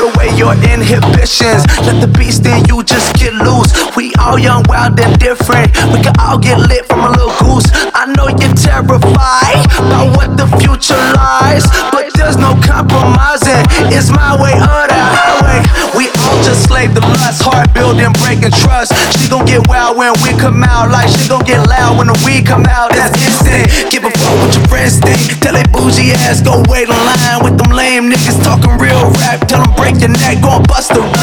away your inhibitions. Let the beast in you just get loose. We all young, wild, and different. We can all get lit from a little goose. I know you're terrified about what the future lies, but there's no compromising. It's my way or the highway. We all just slave the lust, heart building, breaking trust. She gon' get wild when we come out, like she gon' get loud when the weed come out. That's instant. Give a fuck what your friends think. Tell they bougie ass go wait in line with them lame niggas talking real rap. Tell them break your neck, gon' bust the